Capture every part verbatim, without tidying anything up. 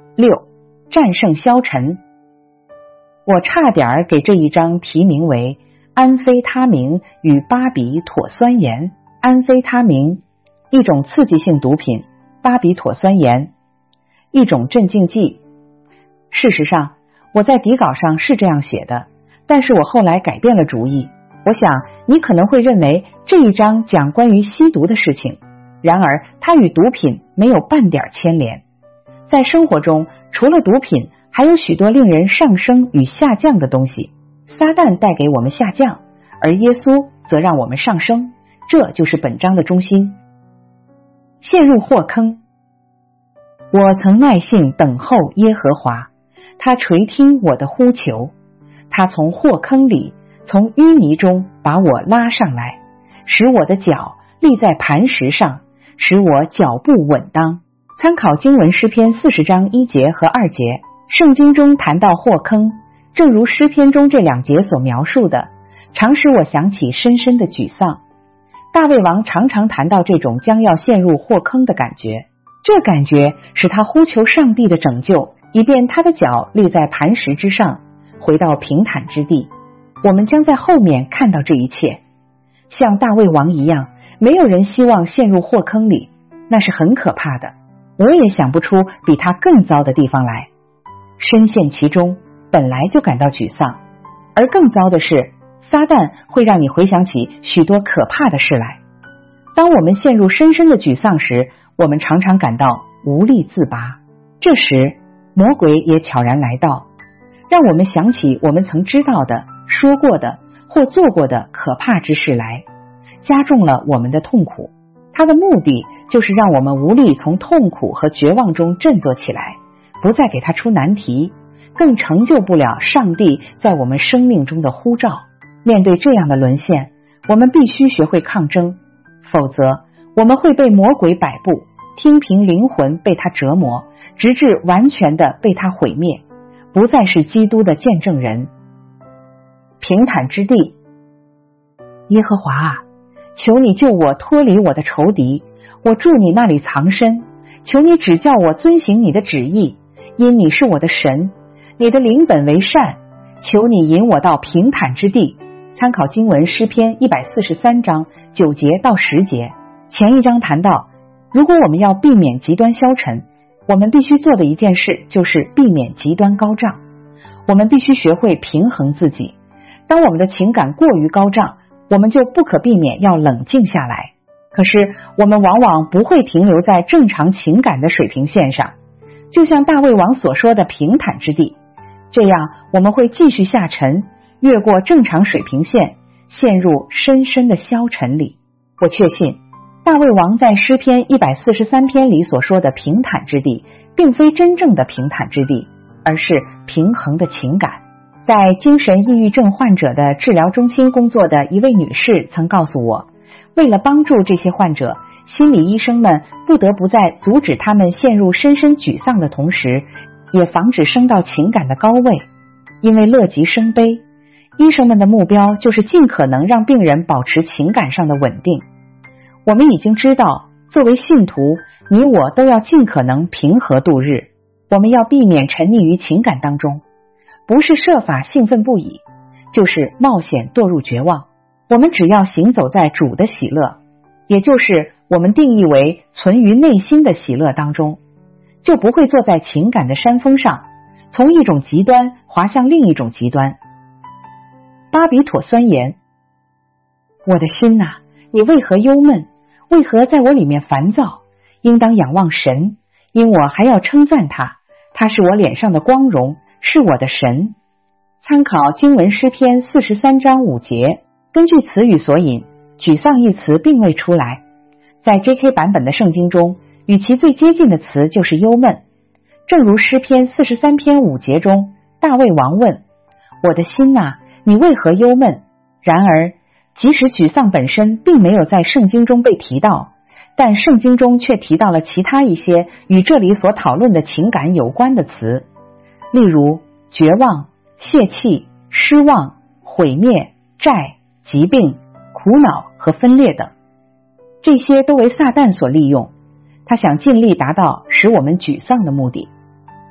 六、战胜消沉。我差点给这一章题名为安非他明与巴比妥酸盐。安非他明，一种刺激性毒品，巴比妥酸盐，一种镇静剂。事实上，我在底稿上是这样写的，但是我后来改变了主意。我想你可能会认为这一章讲关于吸毒的事情，然而它与毒品没有半点牵连。在生活中，除了毒品，还有许多令人上升与下降的东西。撒旦带给我们下降，而耶稣则让我们上升，这就是本章的中心。陷入祸坑。我曾耐性等候耶和华，他垂听我的呼求，他从祸坑里，从淤泥中把我拉上来，使我的脚立在磐石上，使我脚步稳当。参考经文诗篇四十章一节和二节，圣经中谈到祸坑，正如诗篇中这两节所描述的，常使我想起深深的沮丧。大卫王常常谈到这种将要陷入祸坑的感觉，这感觉使他呼求上帝的拯救，以便他的脚立在磐石之上，回到平坦之地。我们将在后面看到这一切。像大卫王一样，没有人希望陷入祸坑里，那是很可怕的。我也想不出比他更糟的地方来。深陷其中，本来就感到沮丧，而更糟的是，撒旦会让你回想起许多可怕的事来。当我们陷入深深的沮丧时，我们常常感到无力自拔。这时，魔鬼也悄然来到，让我们想起我们曾知道的、说过的或做过的可怕之事来，加重了我们的痛苦。他的目的就是让我们无力从痛苦和绝望中振作起来，不再给他出难题，更成就不了上帝在我们生命中的呼召。面对这样的沦陷，我们必须学会抗争，否则我们会被魔鬼摆布，听凭灵魂被他折磨，直至完全的被他毁灭，不再是基督的见证人。平坦之地。耶和华啊，求你救我脱离我的仇敌，我住你那里藏身，求你指教我遵行你的旨意，因你是我的神，你的灵本为善，求你引我到平坦之地。参考经文诗篇一百四十三章九节到十节。前一章谈到，如果我们要避免极端消沉，我们必须做的一件事就是避免极端高涨。我们必须学会平衡自己。当我们的情感过于高涨，我们就不可避免要冷静下来。可是我们往往不会停留在正常情感的水平线上，就像大卫王所说的平坦之地，这样我们会继续下沉，越过正常水平线，陷入深深的消沉里。我确信大卫王在诗篇一百四十三篇里所说的平坦之地，并非真正的平坦之地，而是平衡的情感。在精神抑郁症患者的治疗中心工作的一位女士曾告诉我，为了帮助这些患者，心理医生们不得不在阻止他们陷入深深沮丧的同时，也防止升到情感的高位。因为乐极生悲，医生们的目标就是尽可能让病人保持情感上的稳定。我们已经知道，作为信徒，你我都要尽可能平和度日。我们要避免沉溺于情感当中，不是设法兴奋不已，就是冒险堕入绝望。我们只要行走在主的喜乐，也就是我们定义为存于内心的喜乐当中，就不会坐在情感的山峰上，从一种极端滑向另一种极端。巴比妥酸盐。我的心哪，你为何忧闷？为何在我里面烦躁？应当仰望神，因我还要称赞他，他是我脸上的光荣，是我的神。参考经文诗篇四十三章五节。根据词语所引，沮丧一词并未出来。在 J K 版本的圣经中，与其最接近的词就是忧闷。正如诗篇四十三篇五节中，大卫王问，我的心哪，你为何忧闷？然而即使沮丧本身并没有在圣经中被提到，但圣经中却提到了其他一些与这里所讨论的情感有关的词，例如绝望、泄气、失望、毁灭、债、疾病、苦恼和分裂等。这些都为撒旦所利用，他想尽力达到使我们沮丧的目的。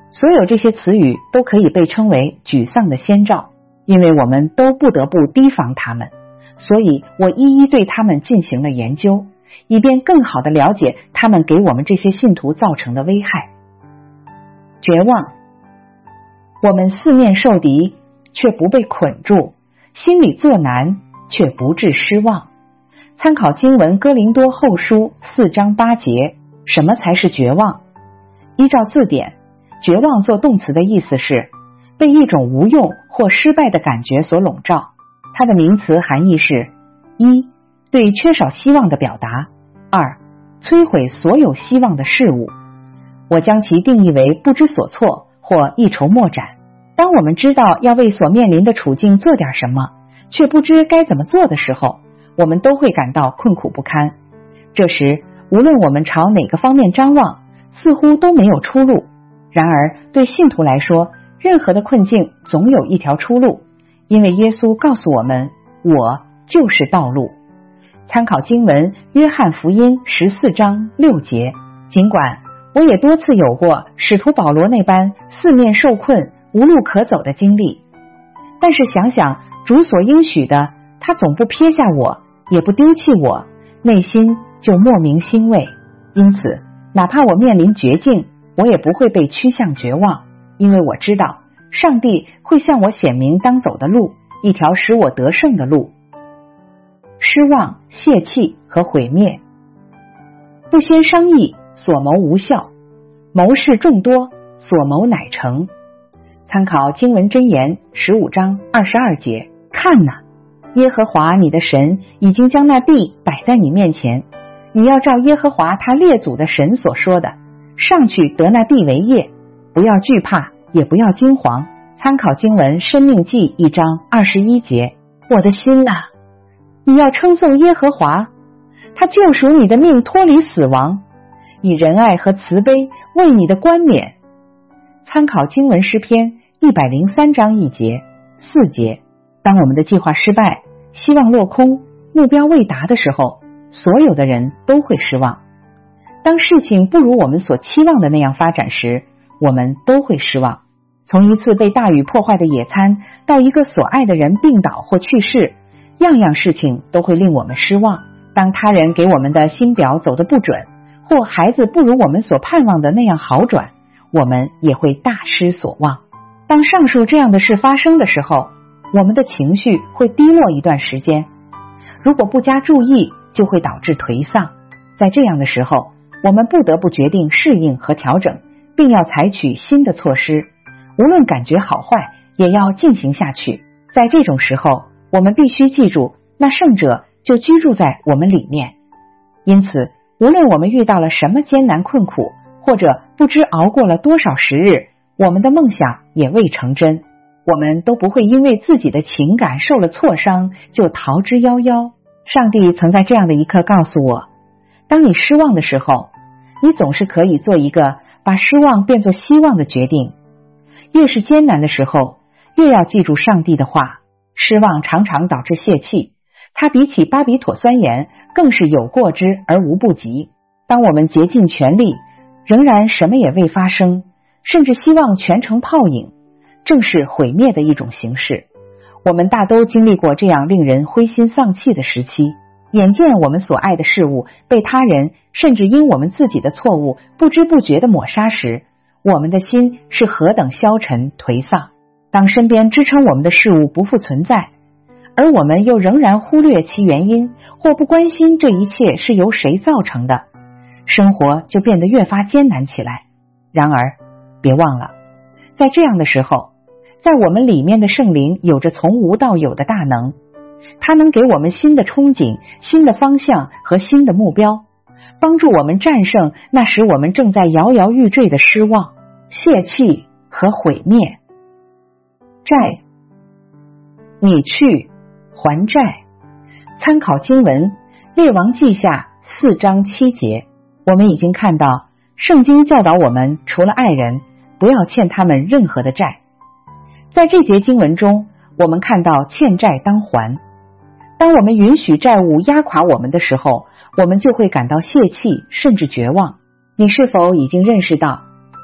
所有这些词语都可以被称为沮丧的先兆，因为我们都不得不提防它们，所以我一一对它们进行了研究，以便更好地了解它们给我们这些信徒造成的危害。绝望，我们四面受敌，却不被捆住，心里作难，却不致失望。参考经文哥林多后书四章八节，什么才是绝望？依照字典，绝望做动词的意思是被一种无用或失败的感觉所笼罩。它的名词含义是：一、对缺少希望的表达；二、摧毁所有希望的事物。我将其定义为不知所措或一筹莫展。当我们知道要为所面临的处境做点什么，却不知该怎么做的时候，我们都会感到困苦不堪。这时，无论我们朝哪个方面张望，似乎都没有出路。然而，对信徒来说，任何的困境总有一条出路，因为耶稣告诉我们，我就是道路。参考经文约翰福音十四章六节。尽管我也多次有过使徒保罗那般四面受困无路可走的经历，但是想想主所应许的，他总不撇下我，也不丢弃我，内心就莫名欣慰。因此哪怕我面临绝境，我也不会被趋向绝望，因为我知道上帝会向我显明当走的路，一条使我得胜的路。失望、泄气和毁灭。不先商议，所谋无效；谋事众多，所谋乃成。参考经文箴言十五章二十二节。看哪，耶和华你的神已经将那地摆在你面前，你要照耶和华他列祖的神所说的，上去得那地为业，不要惧怕，也不要惊惶。参考经文申命记一章二十一节。我的心啊，你要称颂耶和华，他救赎你的命脱离死亡，以仁爱和慈悲为你的冠冕。参考经文诗篇一百零三章一节四节。当我们的计划失败，希望落空，目标未达的时候，所有的人都会失望。当事情不如我们所期望的那样发展时，我们都会失望。从一次被大雨破坏的野餐，到一个所爱的人病倒或去世，样样事情都会令我们失望。当他人给我们的新表走得不准，或孩子不如我们所盼望的那样好转，我们也会大失所望。当上述这样的事发生的时候，我们的情绪会低落一段时间，如果不加注意，就会导致颓丧。在这样的时候，我们不得不决定适应和调整，并要采取新的措施，无论感觉好坏，也要进行下去。在这种时候，我们必须记住，那圣者就居住在我们里面。因此，无论我们遇到了什么艰难困苦，或者不知熬过了多少时日，我们的梦想也未成真，我们都不会因为自己的情感受了挫伤就逃之夭夭。上帝曾在这样的一刻告诉我，当你失望的时候，你总是可以做一个把失望变作希望的决定。越是艰难的时候，越要记住上帝的话。失望常常导致泄气，它比起巴比妥酸盐更是有过之而无不及。当我们竭尽全力，仍然什么也未发生，甚至希望全成泡影，正是毁灭的一种形式。我们大都经历过这样令人灰心丧气的时期，眼见我们所爱的事物被他人甚至因我们自己的错误不知不觉地抹杀时，我们的心是何等消沉颓丧。当身边支撑我们的事物不复存在，而我们又仍然忽略其原因，或不关心这一切是由谁造成的，生活就变得越发艰难起来。然而别忘了，在这样的时候，在我们里面的圣灵有着从无到有的大能，它能给我们新的憧憬、新的方向和新的目标，帮助我们战胜那使我们正在摇摇欲坠的失望、泄气和毁灭。债，你去还债。参考经文列王记下四章七节。我们已经看到圣经教导我们，除了爱人，不要欠他们任何的债。在这节经文中，我们看到欠债当还。当我们允许债务压垮我们的时候，我们就会感到泄气甚至绝望。你是否已经认识到，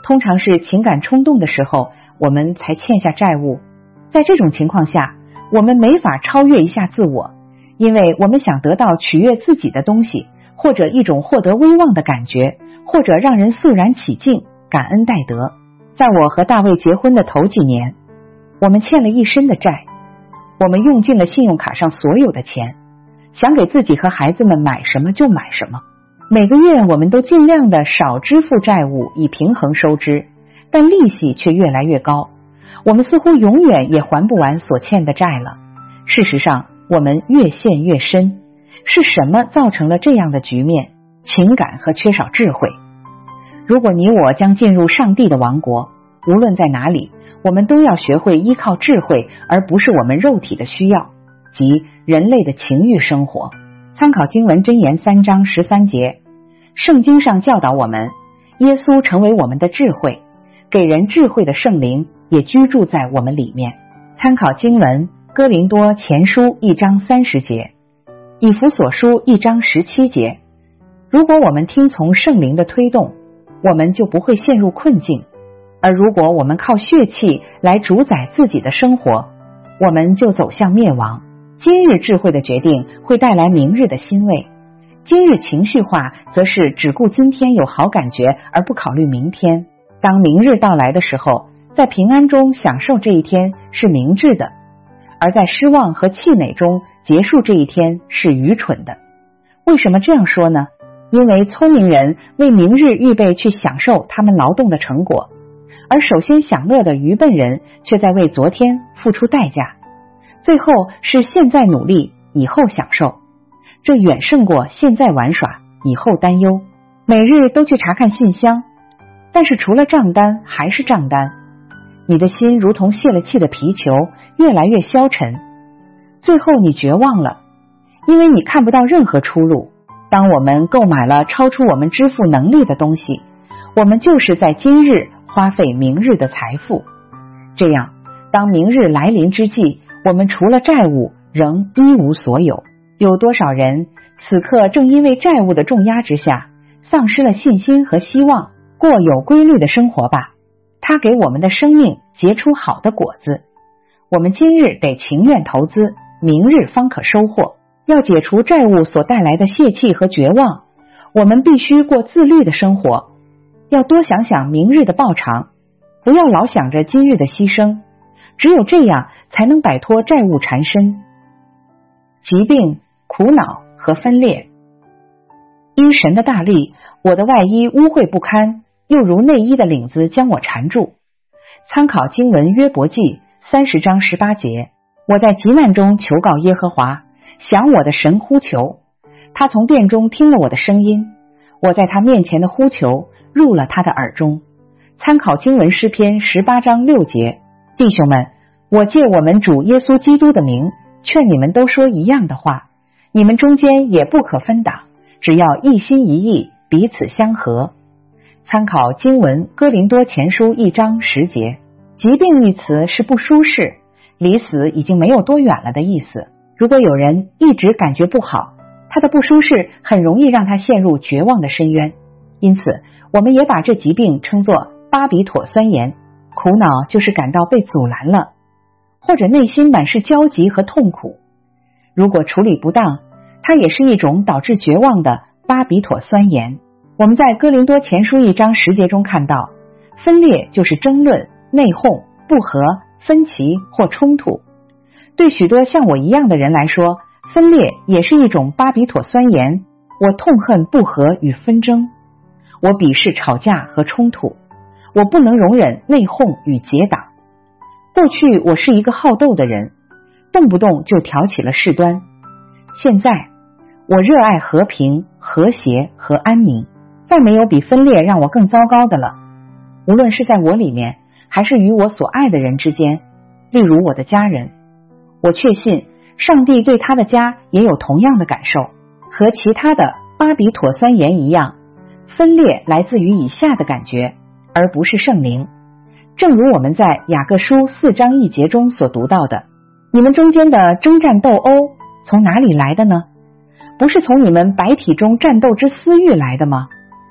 通常是情感冲动的时候，我们才欠下债务。在这种情况下，我们没法超越一下自我，因为我们想得到取悦自己的东西，或者一种获得威望的感觉，或者让人肃然起敬，感恩戴德。在我和大卫结婚的头几年，我们欠了一身的债，我们用尽了信用卡上所有的钱，想给自己和孩子们买什么就买什么。每个月我们都尽量的少支付债务，以平衡收支，但利息却越来越高，我们似乎永远也还不完所欠的债了。事实上，我们越陷越深。是什么造成了这样的局面？情感和缺少智慧。如果你我将进入上帝的王国，无论在哪里，我们都要学会依靠智慧，而不是我们肉体的需要，即人类的情欲生活。参考经文箴言三章十三节，圣经上教导我们，耶稣成为我们的智慧，给人智慧的圣灵也居住在我们里面。参考经文哥林多前书一章三十节，以弗所书一章十七节。如果我们听从圣灵的推动，我们就不会陷入困境，而如果我们靠血气来主宰自己的生活，我们就走向灭亡。今日智慧的决定会带来明日的欣慰，今日情绪化则是只顾今天有好感觉而不考虑明天。当明日到来的时候，在平安中享受这一天是明智的，而在失望和气馁中结束这一天是愚蠢的。为什么这样说呢？因为聪明人为明日预备去享受他们劳动的成果，而首先享乐的愚笨人却在为昨天付出代价，最后是现在努力，以后享受。这远胜过现在玩耍，以后担忧。每日都去查看信箱，但是除了账单还是账单，你的心如同泄了气的皮球，越来越消沉，最后你绝望了，因为你看不到任何出路。当我们购买了超出我们支付能力的东西，我们就是在今日花费明日的财富。这样，当明日来临之际，我们除了债务仍一无所有。有多少人此刻正因为债务的重压之下，丧失了信心和希望？过有规律的生活吧，它给我们的生命结出好的果子。我们今日得情愿投资，明日方可收获。要解除债务所带来的泄气和绝望，我们必须过自律的生活，要多想想明日的报偿，不要老想着今日的牺牲，只有这样才能摆脱债务缠身。疾病、苦恼和分裂。因神的大力，我的外衣污秽不堪，又如内衣的领子将我缠住。参考经文约伯记三十章十八节，我在急难中求告耶和华，向我的神呼求，他从殿中听了我的声音，我在他面前的呼求入了他的耳中。参考经文诗篇十八章六节，弟兄们，我借我们主耶稣基督的名，劝你们都说一样的话，你们中间也不可分党，只要一心一意，彼此相合。参考经文哥林多前书一章十节，疾病一词是不舒适，离死已经没有多远了的意思。如果有人一直感觉不好，他的不舒适很容易让他陷入绝望的深渊。因此，我们也把这疾病称作巴比妥酸盐。苦恼就是感到被阻拦了，或者内心满是焦急和痛苦。如果处理不当，它也是一种导致绝望的巴比妥酸盐。我们在哥林多前书一章十节中看到，分裂就是争论、内讧、不和、分歧或冲突。对许多像我一样的人来说，分裂也是一种巴比妥酸盐。我痛恨不和与纷争，我鄙视吵架和冲突，我不能容忍内讧与结党。过去我是一个好斗的人，动不动就挑起了事端。现在我热爱和平、和谐和安宁，再没有比分裂让我更糟糕的了。无论是在我里面，还是与我所爱的人之间，例如我的家人，我确信上帝对他的家也有同样的感受。和其他的巴比妥酸盐一样，分裂来自于以下的感觉，而不是圣灵。正如我们在雅各书四章一节中所读到的，你们中间的征战斗殴从哪里来的呢？不是从你们百体中战斗之私欲来的吗？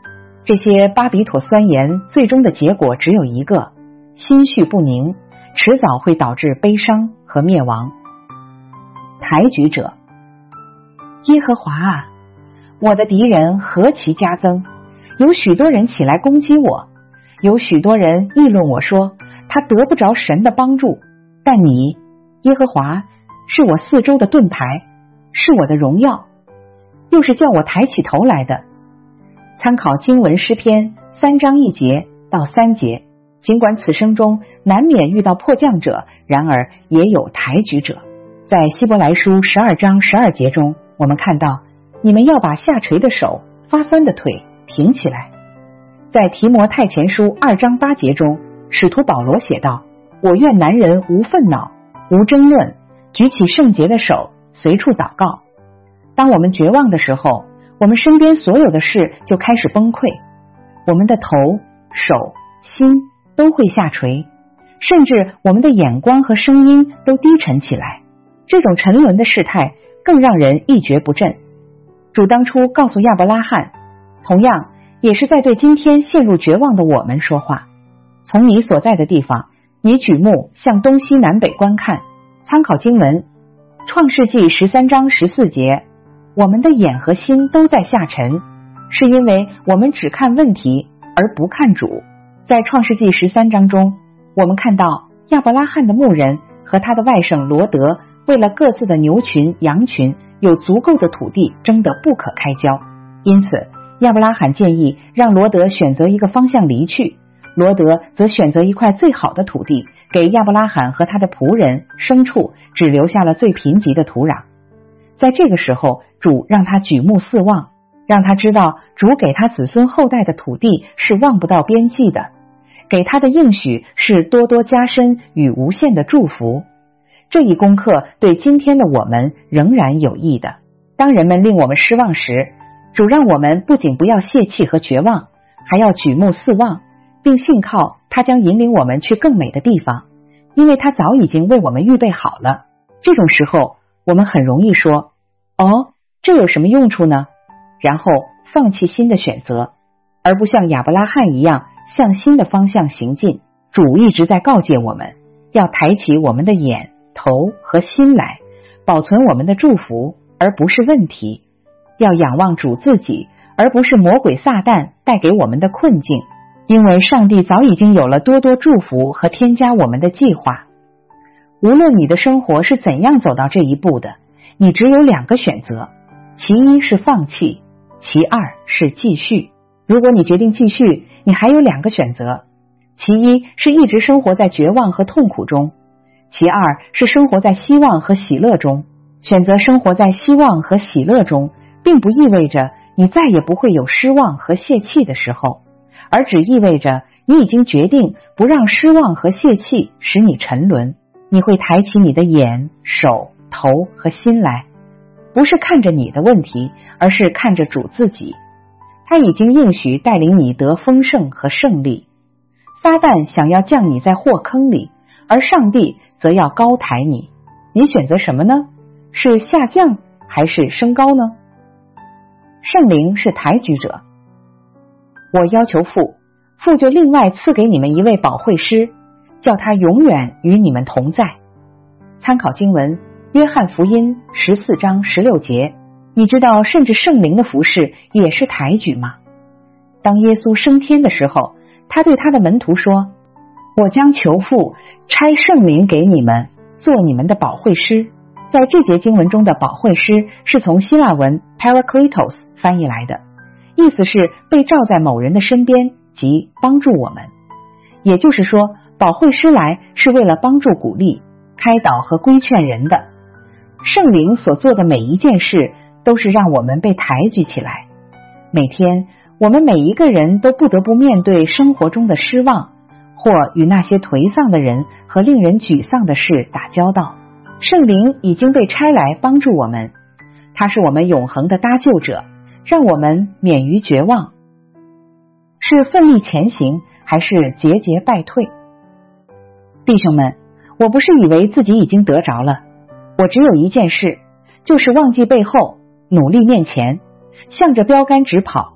这些巴比妥酸盐最终的结果只有一个，心绪不宁，迟早会导致悲伤和灭亡。抬举者，耶和华啊，我的敌人何其加增，有许多人起来攻击我，有许多人议论我说，他得不着神的帮助，但你，耶和华，是我四周的盾牌，是我的荣耀，又是叫我抬起头来的。参考经文诗篇三章一节到三节，尽管此生中难免遇到迫降者，然而也有抬举者。在希伯来书十二章十二节中，我们看到，你们要把下垂的手、发酸的腿挺起来。在提摩太前书二章八节中，使徒保罗写道，我愿男人无愤恼，无争论，举起圣洁的手，随处祷告。当我们绝望的时候，我们身边所有的事就开始崩溃，我们的头、手、心都会下垂，甚至我们的眼光和声音都低沉起来。这种沉沦的事态更让人一蹶不振。主当初告诉亚伯拉罕，同样也是在对今天陷入绝望的我们说话。从你所在的地方，你举目向东西南北观看，参考经文创世纪十三章十四节，我们的眼和心都在下沉，是因为我们只看问题而不看主。在创世纪十三章中，我们看到亚伯拉罕的牧人和他的外甥罗德为了各自的牛群羊群有足够的土地争得不可开交，因此亚伯拉罕建议让罗德选择一个方向离去，罗德则选择一块最好的土地，给亚伯拉罕和他的仆人牲畜只留下了最贫瘠的土壤。在这个时候，主让他举目四望，让他知道主给他子孙后代的土地是望不到边际的，给他的应许是多多加深与无限的祝福。这一功课对今天的我们仍然有益的。当人们令我们失望时，主让我们不仅不要泄气和绝望，还要举目四望，并信靠他将引领我们去更美的地方，因为他早已经为我们预备好了。这种时候我们很容易说，哦，这有什么用处呢？然后放弃新的选择，而不像亚伯拉罕一样向新的方向行进。主一直在告诫我们，要抬起我们的眼、头和心来，保存我们的祝福，而不是问题。要仰望主自己，而不是魔鬼撒旦带给我们的困境，因为上帝早已经有了多多祝福和添加我们的计划。无论你的生活是怎样走到这一步的，你只有两个选择，其一是放弃，其二是继续。如果你决定继续，你还有两个选择，其一是一直生活在绝望和痛苦中，其二是生活在希望和喜乐中。选择生活在希望和喜乐中，并不意味着你再也不会有失望和泄气的时候，而只意味着你已经决定不让失望和泄气使你沉沦。你会抬起你的眼、手、头和心来，不是看着你的问题，而是看着主自己。他已经应许带领你得丰盛和胜利。撒旦想要降你在祸坑里，而上帝则要高抬你。你选择什么呢？是下降还是升高呢？圣灵是抬举者。我要求父，父就另外赐给你们一位保惠师，叫他永远与你们同在。参考经文约翰福音十四章十六节。你知道甚至圣灵的服事也是抬举吗？当耶稣升天的时候，他对他的门徒说，我将求父差圣灵给你们，做你们的保惠师。在这节经文中的保惠师是从希腊文 Parakletos 翻译来的，意思是被罩在某人的身边，即帮助我们。也就是说，保惠师来是为了帮助鼓励、开导和规劝人的。圣灵所做的每一件事都是让我们被抬举起来。每天我们每一个人都不得不面对生活中的失望，或与那些颓丧的人和令人沮丧的事打交道。圣灵已经被差来帮助我们，他是我们永恒的搭救者，让我们免于绝望。是奋力前行，还是节节败退？弟兄们，我不是以为自己已经得着了，我只有一件事，就是忘记背后，努力面前，向着标杆直跑。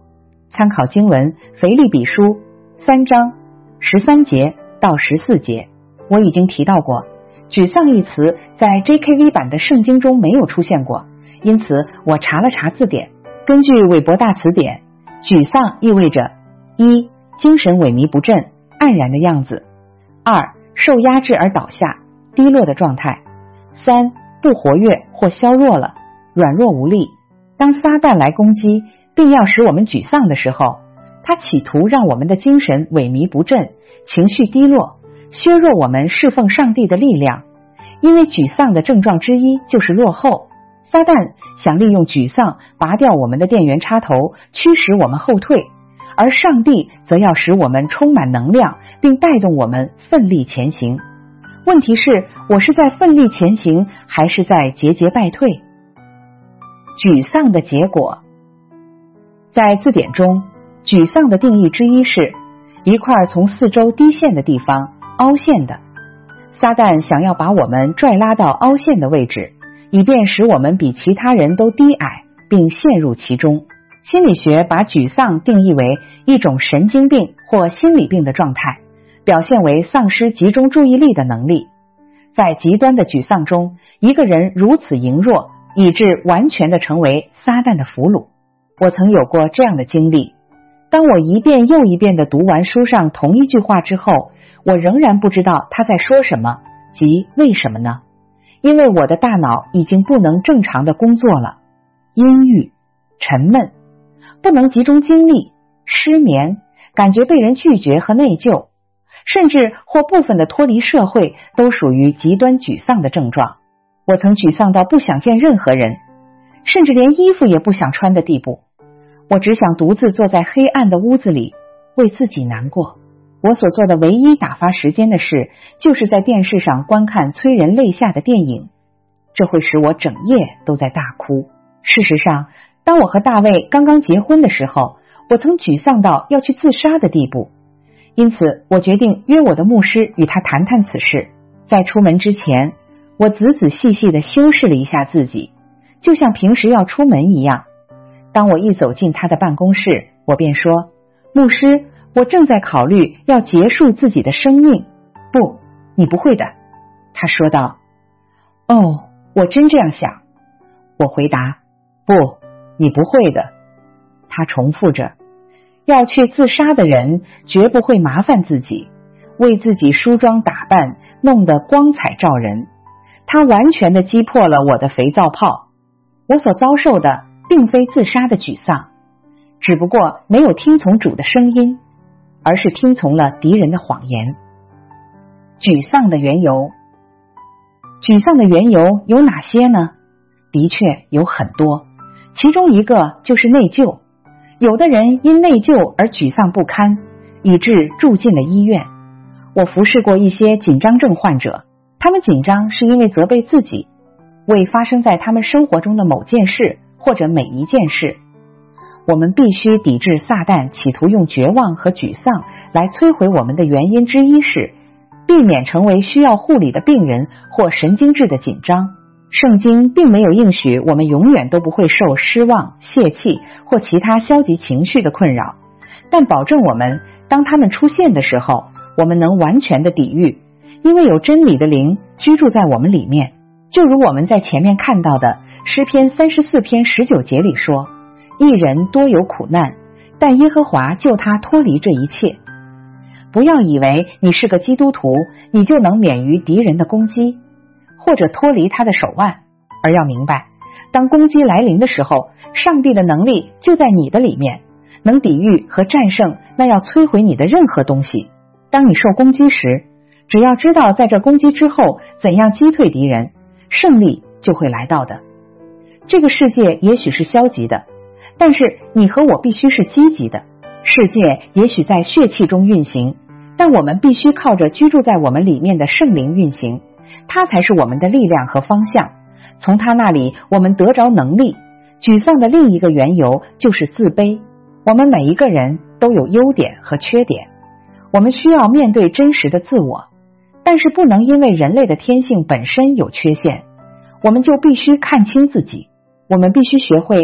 参考经文腓立比书三章十三节到十四节。我已经提到过，沮丧一词在 J K V 版的圣经中没有出现过，因此我查了查字典，根据韦伯大词典，沮丧意味着一、精神萎靡不振，黯然的样子；二、受压制而倒下，低落的状态；三、不活跃或削弱了，软弱无力。当撒旦来攻击并要使我们沮丧的时候，他企图让我们的精神萎靡不振，情绪低落，削弱我们侍奉上帝的力量。因为沮丧的症状之一就是落后，撒旦想利用沮丧拔掉我们的电源插头，驱使我们后退，而上帝则要使我们充满能量，并带动我们奋力前行。问题是，我是在奋力前行，还是在节节败退？沮丧的结果，在字典中，沮丧的定义之一是一块从四周低陷的地方，凹陷的。撒旦想要把我们拽拉到凹陷的位置，以便使我们比其他人都低矮，并陷入其中。心理学把沮丧定义为一种神经病或心理病的状态，表现为丧失集中注意力的能力。在极端的沮丧中，一个人如此羸弱，以致完全的成为撒旦的俘虏。我曾有过这样的经历，当我一遍又一遍地读完书上同一句话之后，我仍然不知道他在说什么，即为什么呢？因为我的大脑已经不能正常的工作了，阴郁、沉闷，不能集中精力，失眠，感觉被人拒绝和内疚，甚至或部分的脱离社会，都属于极端沮丧的症状。我曾沮丧到不想见任何人，甚至连衣服也不想穿的地步。我只想独自坐在黑暗的屋子里，为自己难过。我所做的唯一打发时间的事，就是在电视上观看催人泪下的电影，这会使我整夜都在大哭。事实上，当我和大卫刚刚结婚的时候，我曾沮丧到要去自杀的地步，因此我决定约我的牧师与他谈谈此事。在出门之前，我仔仔细细地修饰了一下自己，就像平时要出门一样。当我一走进他的办公室，我便说：牧师，我正在考虑要结束自己的生命。不，你不会的，他说道。哦，我真这样想。我回答：不，你不会的。他重复着，要去自杀的人绝不会麻烦自己，为自己梳妆打扮，弄得光彩照人。他完全的击破了我的肥皂泡。我所遭受的并非自杀的沮丧，只不过没有听从主的声音，而是听从了敌人的谎言。沮丧的缘由，沮丧的缘由有哪些呢？的确有很多，其中一个就是内疚。有的人因内疚而沮丧不堪，以致住进了医院。我服侍过一些紧张症患者，他们紧张是因为责备自己，为发生在他们生活中的某件事或者每一件事。我们必须抵制撒旦企图用绝望和沮丧来摧毁我们的原因之一是避免成为需要护理的病人或神经质的紧张。圣经并没有应许我们永远都不会受失望、泄气或其他消极情绪的困扰，但保证我们当他们出现的时候，我们能完全的抵御，因为有真理的灵居住在我们里面。就如我们在前面看到的诗篇三十四篇十九节里说，一人多有苦难，但耶和华救他脱离这一切。不要以为你是个基督徒，你就能免于敌人的攻击，或者脱离他的手腕，而要明白，当攻击来临的时候，上帝的能力就在你的里面，能抵御和战胜那要摧毁你的任何东西。当你受攻击时，只要知道在这攻击之后怎样击退敌人，胜利就会来到的。这个世界也许是消极的，但是你和我必须是积极的。世界也许在血气中运行，但我们必须靠着居住在我们里面的圣灵运行，它才是我们的力量和方向。从它那里我们得着能力。沮丧的另一个缘由就是自卑。我们每一个人都有优点和缺点，我们需要面对真实的自我，但是不能因为人类的天性本身有缺陷，我们就必须看清自己。我们必须学会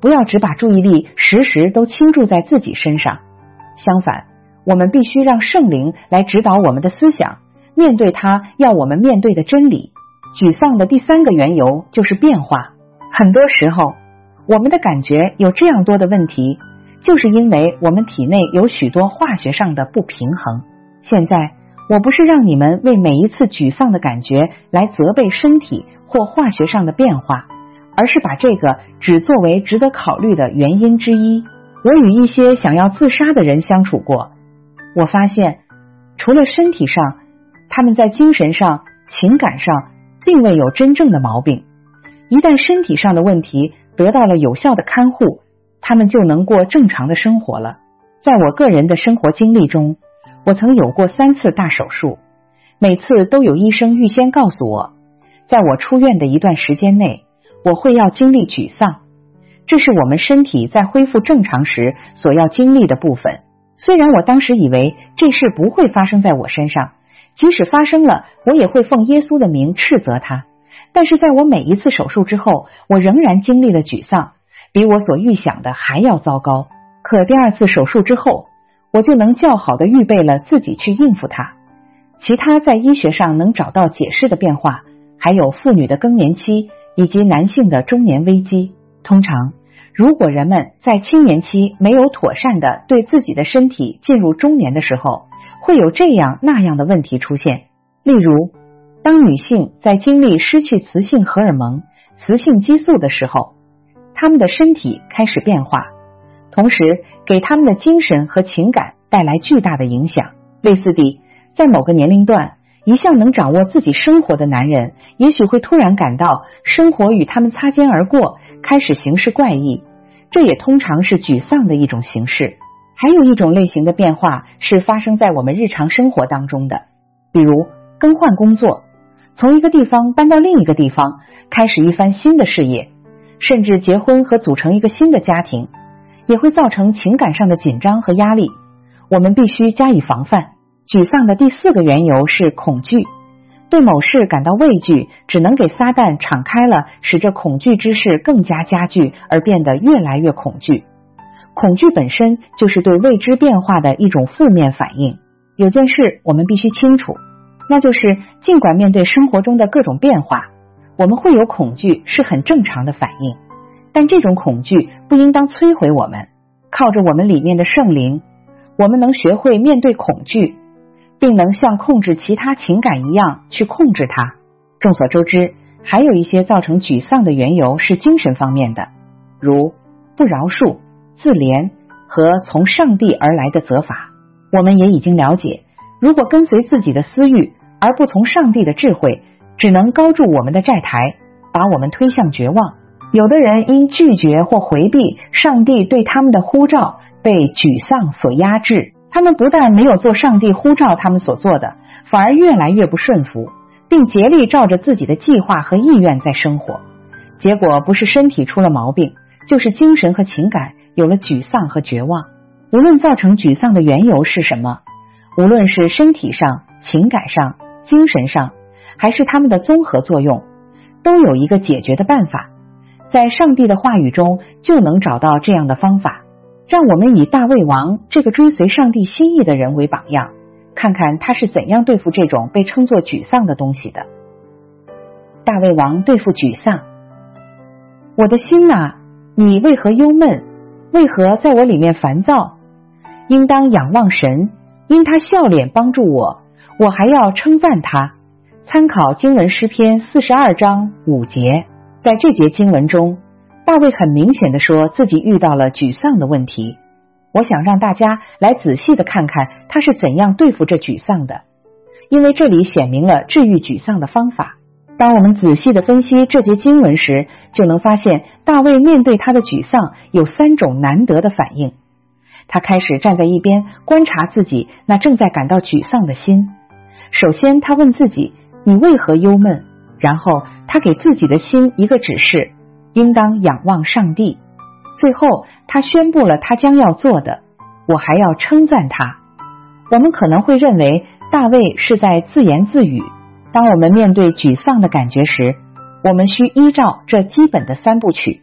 不要只把注意力时时都倾注在自己身上，相反，我们必须让圣灵来指导我们的思想，面对他要我们面对的真理。沮丧的第三个缘由就是变化。很多时候，我们的感觉有这样多的问题，就是因为我们体内有许多化学上的不平衡。现在，我不是让你们为每一次沮丧的感觉来责备身体或化学上的变化，而是把这个只作为值得考虑的原因之一。我与一些想要自杀的人相处过，我发现，除了身体上，他们在精神上、情感上并未有真正的毛病。一旦身体上的问题得到了有效的看护，他们就能过正常的生活了。在我个人的生活经历中，我曾有过三次大手术，每次都有医生预先告诉我，在我出院的一段时间内，我会要经历沮丧，这是我们身体在恢复正常时所要经历的部分。虽然我当时以为这事不会发生在我身上，即使发生了，我也会奉耶稣的名斥责他，但是在我每一次手术之后，我仍然经历了沮丧，比我所预想的还要糟糕。可第二次手术之后，我就能较好的预备了自己去应付它。其他在医学上能找到解释的变化，还有妇女的更年期以及男性的中年危机。通常，如果人们在青年期没有妥善的对自己的身体进入中年的时候，会有这样那样的问题出现。例如，当女性在经历失去雌性荷尔蒙、雌性激素的时候，她们的身体开始变化，同时给他们的精神和情感带来巨大的影响。类似地，在某个年龄段，一向能掌握自己生活的男人，也许会突然感到生活与他们擦肩而过，开始行事怪异，这也通常是沮丧的一种形式。还有一种类型的变化是发生在我们日常生活当中的，比如更换工作，从一个地方搬到另一个地方，开始一番新的事业，甚至结婚和组成一个新的家庭，也会造成情感上的紧张和压力，我们必须加以防范。沮丧的第四个缘由是恐惧，对某事感到畏惧，只能给撒旦敞开了，使这恐惧之事更加加剧，而变得越来越恐惧。恐惧本身就是对未知变化的一种负面反应。有件事我们必须清楚，那就是尽管面对生活中的各种变化，我们会有恐惧是很正常的反应，但这种恐惧不应当摧毁我们。靠着我们里面的圣灵，我们能学会面对恐惧，并能像控制其他情感一样去控制它。众所周知，还有一些造成沮丧的缘由是精神方面的，如不饶恕、自怜和从上帝而来的责罚。我们也已经了解，如果跟随自己的私欲而不从上帝的智慧，只能高筑我们的债台，把我们推向绝望。有的人因拒绝或回避上帝对他们的呼召，被沮丧所压制。他们不但没有做上帝呼召他们所做的，反而越来越不顺服，并竭力照着自己的计划和意愿在生活。结果不是身体出了毛病，就是精神和情感有了沮丧和绝望。无论造成沮丧的缘由是什么，无论是身体上、情感上、精神上，还是他们的综合作用，都有一个解决的办法。在上帝的话语中就能找到这样的方法。让我们以大卫王这个追随上帝心意的人为榜样，看看他是怎样对付这种被称作沮丧的东西的。大卫王对付沮丧：我的心哪，你为何忧闷？为何在我里面烦躁？应当仰望神，因他笑脸帮助我，我还要称赞他。参考经文诗篇四十二章五节。在这节经文中，大卫很明显的说自己遇到了沮丧的问题。我想让大家来仔细的看看他是怎样对付这沮丧的，因为这里显明了治愈沮丧的方法。当我们仔细的分析这节经文时，就能发现大卫面对他的沮丧有三种难得的反应。他开始站在一边观察自己那正在感到沮丧的心。首先他问自己，你为何忧闷？然后他给自己的心一个指示，应当仰望上帝。最后他宣布了他将要做的，我还要称赞他。我们可能会认为大卫是在自言自语。当我们面对沮丧的感觉时，我们需依照这基本的三部曲：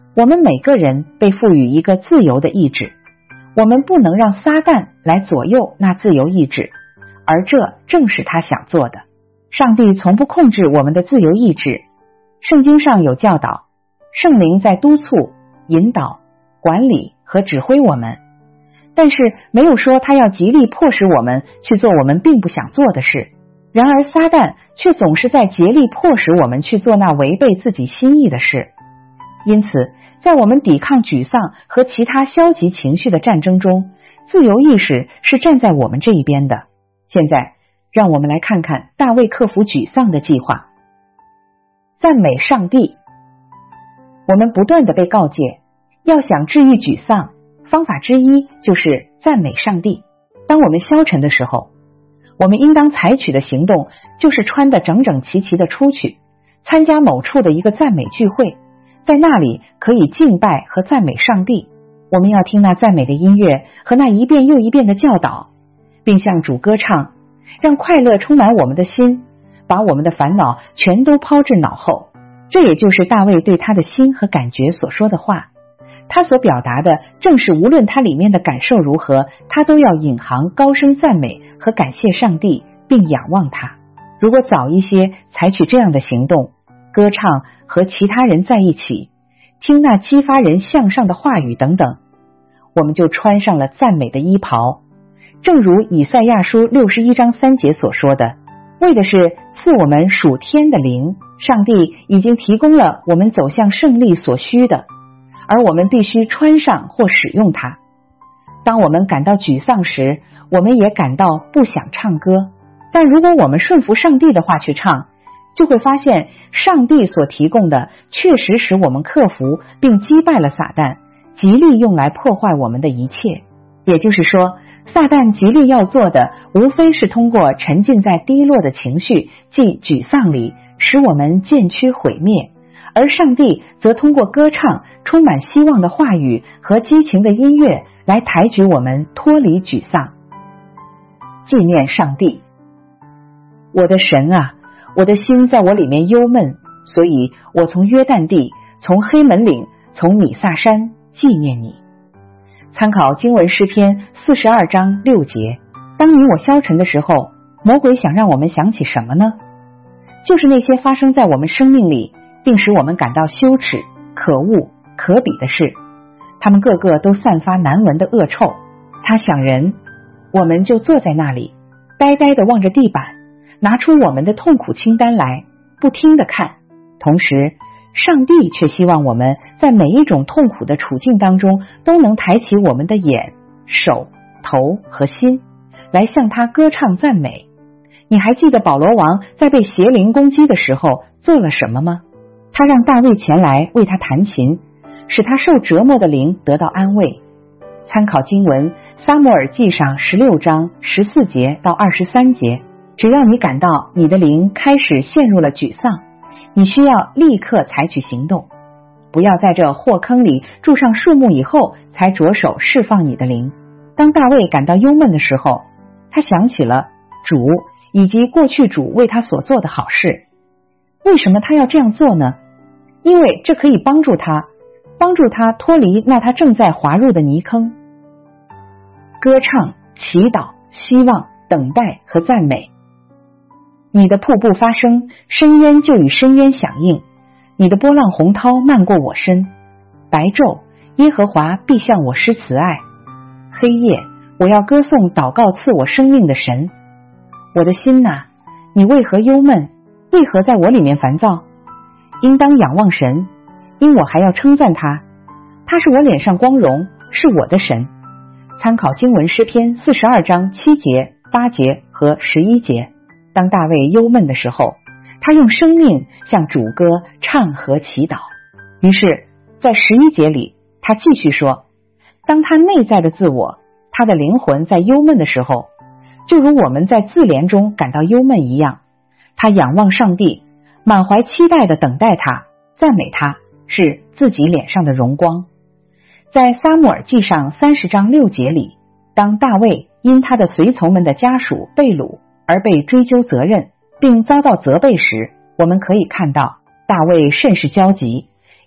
我们每个人被赋予一个自由的意志，我们不能让撒旦来左右那自由意志，而这正是他想做的。上帝从不控制我们的自由意志，圣经上有教导，圣灵在督促、引导、管理和指挥我们，但是没有说他要极力迫使我们去做我们并不想做的事。然而撒旦却总是在竭力迫使我们去做那违背自己心意的事。因此在我们抵抗沮丧和其他消极情绪的战争中，自由意识是站在我们这一边的。现在让我们来看看大卫克服沮丧的计划。赞美上帝。我们不断地被告诫，要想治愈沮丧，方法之一就是赞美上帝。当我们消沉的时候，我们应当采取的行动就是穿得整整齐齐地出去，参加某处的一个赞美聚会，在那里可以敬拜和赞美上帝。我们要听那赞美的音乐和那一遍又一遍的教导，并向主歌唱，让快乐充满我们的心，把我们的烦恼全都抛至脑后。这也就是大卫对他的心和感觉所说的话。他所表达的正是无论他里面的感受如何，他都要引吭高声赞美和感谢上帝，并仰望他。如果早一些采取这样的行动，歌唱和其他人在一起，听那激发人向上的话语等等，我们就穿上了赞美的衣袍。正如以赛亚书六十一章三节所说的，为的是赐我们属天的灵，上帝已经提供了我们走向胜利所需的，而我们必须穿上或使用它。当我们感到沮丧时，我们也感到不想唱歌，但如果我们顺服上帝的话去唱，就会发现上帝所提供的确实使我们克服并击败了撒旦，极力用来破坏我们的一切。也就是说，撒旦极力要做的无非是通过沉浸在低落的情绪即沮丧里，使我们渐趋毁灭，而上帝则通过歌唱、充满希望的话语和激情的音乐来抬举我们脱离沮丧。纪念上帝。我的神啊，我的心在我里面忧闷，所以我从约旦地，从黑门岭，从米萨山纪念你。参考经文诗篇四十二章六节。当你我消沉的时候，魔鬼想让我们想起什么呢？就是那些发生在我们生命里并使我们感到羞耻、可恶、可比的事，他们个个都散发难闻的恶臭。他想人，我们就坐在那里，呆呆地望着地板，拿出我们的痛苦清单来，不听地看。同时上帝却希望我们在每一种痛苦的处境当中都能抬起我们的眼、手、头和心，来向他歌唱赞美。你还记得保罗王在被邪灵攻击的时候做了什么吗？他让大卫前来为他弹琴，使他受折磨的灵得到安慰。参考经文撒母耳记上十六章十四节到二十三节。只要你感到你的灵开始陷入了沮丧，你需要立刻采取行动，不要在这祸坑里住上树木以后才着手释放你的灵。当大卫感到忧闷的时候，他想起了主以及过去主为他所做的好事。为什么他要这样做呢？因为这可以帮助他帮助他脱离那他正在滑入的泥坑。歌唱、祈祷、希望、等待和赞美。你的瀑布发声，深渊就与深渊响应，你的波浪洪涛漫过我身。白昼，耶和华必向我施慈爱；黑夜，我要歌颂祷告赐我生命的神。我的心哪，你为何忧闷？为何在我里面烦躁？应当仰望神，因我还要称赞他。他是我脸上光荣，是我的神。参考经文诗篇四十二章七节、八节和十一节。当大卫忧闷的时候，他用生命向主歌唱和祈祷。于是在十一节里，他继续说，当他内在的自我，他的灵魂在忧闷的时候，就如我们在自怜中感到忧闷一样，他仰望上帝，满怀期待地等待他，赞美他，是自己脸上的荣光。在撒母耳记上三十章六节里，当大卫因他的随从们的家属被掳而被追究责任并遭到责备时，我们可以看到大卫甚是焦急，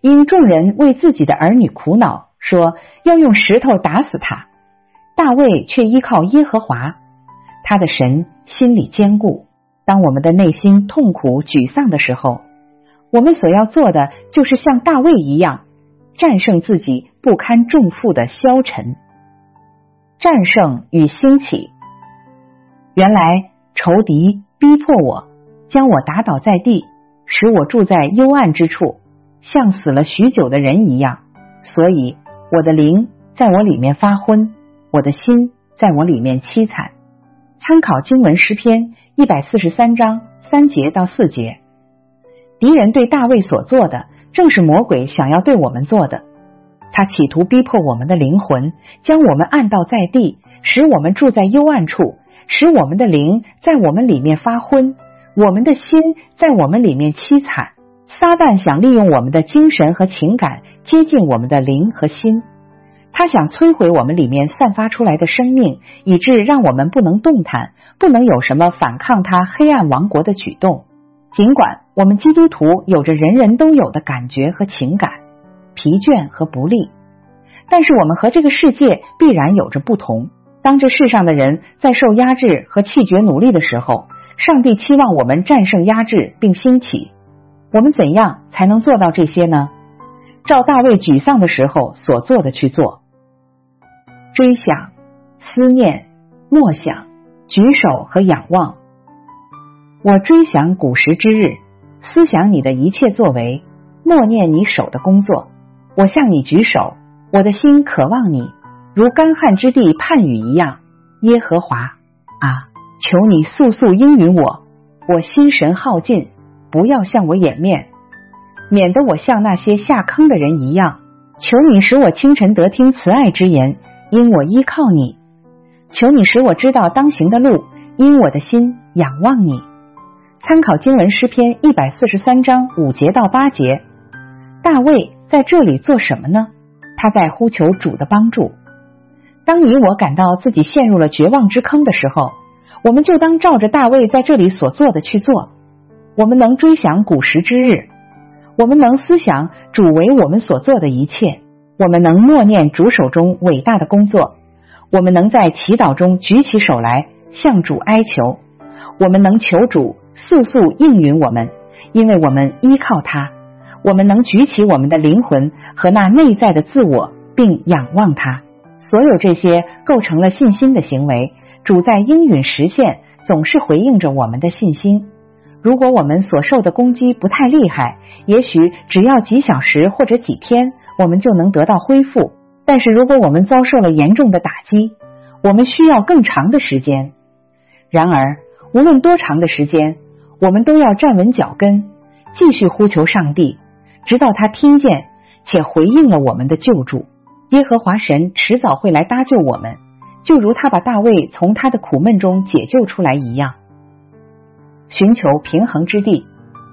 因众人为自己的儿女苦恼，说要用石头打死他。大卫却依靠耶和华，他的神心里坚固。当我们的内心痛苦沮丧的时候，我们所要做的就是像大卫一样，战胜自己不堪重负的消沉。战胜与兴起。原来仇敌逼迫我，将我打倒在地，使我住在幽暗之处，像死了许久的人一样。所以我的灵在我里面发昏，我的心在我里面凄惨。参考经文诗篇一百四十三章三节到四节。敌人对大卫所做的，正是魔鬼想要对我们做的。他企图逼迫我们的灵魂，将我们按倒在地，使我们住在幽暗处，使我们的灵在我们里面发昏，我们的心在我们里面凄惨。撒旦想利用我们的精神和情感接近我们的灵和心，他想摧毁我们里面散发出来的生命，以致让我们不能动弹，不能有什么反抗他黑暗王国的举动。尽管我们基督徒有着人人都有的感觉和情感，疲倦和不利，但是我们和这个世界必然有着不同。当这世上的人在受压制和弃绝努力的时候，上帝期望我们战胜压制并兴起。我们怎样才能做到这些呢？照大卫沮丧的时候所做的去做。追想、思念、默想、举手和仰望。我追想古时之日，思想你的一切作为，默念你手的工作。我向你举手，我的心渴望你，如干旱之地盼雨一样。耶和华啊，求你速速应允我，我心神耗尽，不要向我掩面，免得我像那些下坑的人一样。求你使我清晨得听慈爱之言，因我依靠你。求你使我知道当行的路，因我的心仰望你。参考经文诗篇一百四十三章五节到八节。大卫在这里做什么呢？他在呼求主的帮助。当你我感到自己陷入了绝望之坑的时候，我们就当照着大卫在这里所做的去做。我们能追想古时之日，我们能思想主为我们所做的一切，我们能默念主手中伟大的工作，我们能在祈祷中举起手来向主哀求，我们能求主速速应允我们，因为我们依靠他。我们能举起我们的灵魂和那内在的自我，并仰望他。所有这些构成了信心的行为，主在应允实现，总是回应着我们的信心。如果我们所受的攻击不太厉害，也许只要几小时或者几天，我们就能得到恢复。但是如果我们遭受了严重的打击，我们需要更长的时间。然而无论多长的时间，我们都要站稳脚跟，继续呼求上帝，直到他听见且回应了我们的救助。耶和华神迟早会来搭救我们，就如他把大卫从他的苦闷中解救出来一样。寻求平衡之地。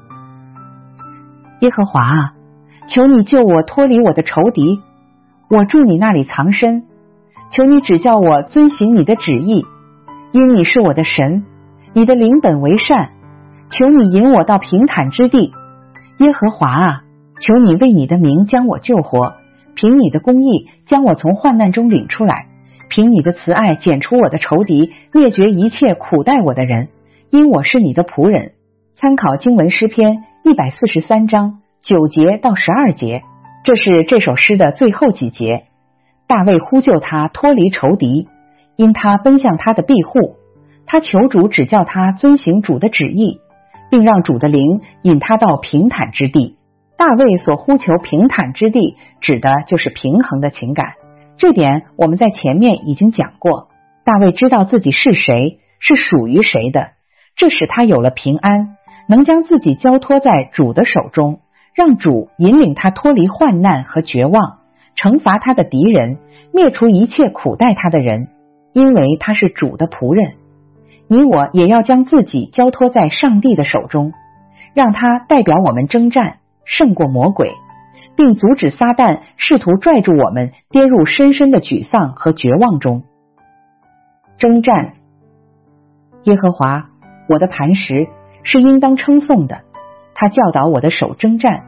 耶和华啊，求你救我脱离我的仇敌，我住你那里藏身。求你指教我遵行你的旨意，因你是我的神，你的灵本为善。求你引我到平坦之地。耶和华啊，求你为你的名将我救活，凭你的公义将我从患难中领出来，凭你的慈爱剪除我的仇敌，灭绝一切苦待我的人，因我是你的仆人。参考经文诗篇一百四十三章九节到十二节，这是这首诗的最后几节。大卫呼救他脱离仇敌，因他奔向他的庇护，他求主指教他遵行主的旨意，并让主的灵引他到平坦之地。大卫所呼求平坦之地，指的就是平衡的情感。这点我们在前面已经讲过。大卫知道自己是谁，是属于谁的，这使他有了平安，能将自己交托在主的手中，让主引领他脱离患难和绝望，惩罚他的敌人，灭除一切苦待他的人，因为他是主的仆人。你我也要将自己交托在上帝的手中，让他代表我们征战，胜过魔鬼，并阻止撒旦试图拽住我们跌入深深的沮丧和绝望中。征战。耶和华，我的磐石，是应当称颂的，他教导我的手征战，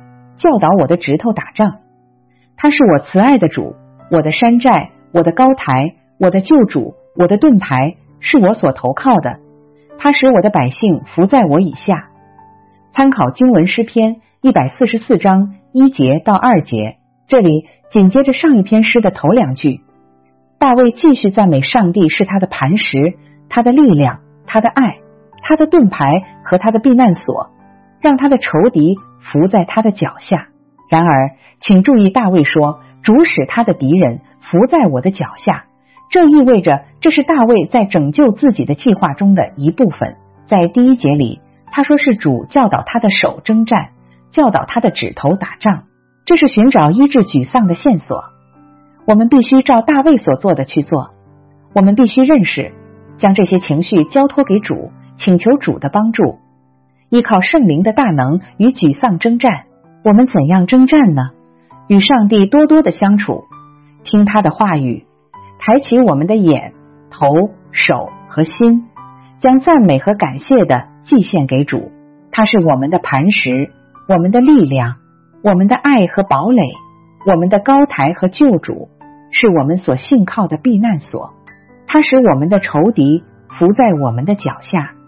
教导我的指头打仗。他是我慈爱的主，我的山寨，我的高台，我的救主，我的盾牌，是我所投靠的。他使我的百姓伏在我以下。参考经文诗篇一百四十四章一节到二节，这里紧接着上一篇诗的头两句，大卫继续赞美上帝是他的磐石，他的力量，他的爱，他的盾牌和他的避难所，让他的仇敌伏在他的脚下。然而请注意，大卫说主使他的敌人伏在我的脚下，这意味着这是大卫在拯救自己的计划中的一部分。在第一节里他说是主教导他的手征战，教导他的指头打仗，这是寻找医治沮丧的线索。我们必须照大卫所做的去做，我们必须认识，将这些情绪交托给主，请求主的帮助，依靠圣灵的大能与沮丧征战。我们怎样征战呢？与上帝多多的相处，听他的话语，抬起我们的眼、头、手和心，将赞美和感谢的祭献给主。他是我们的磐石，我们的力量，我们的爱和堡垒，我们的高台和救主，是我们所信靠的避难所。他使我们的仇敌伏在我们的脚下。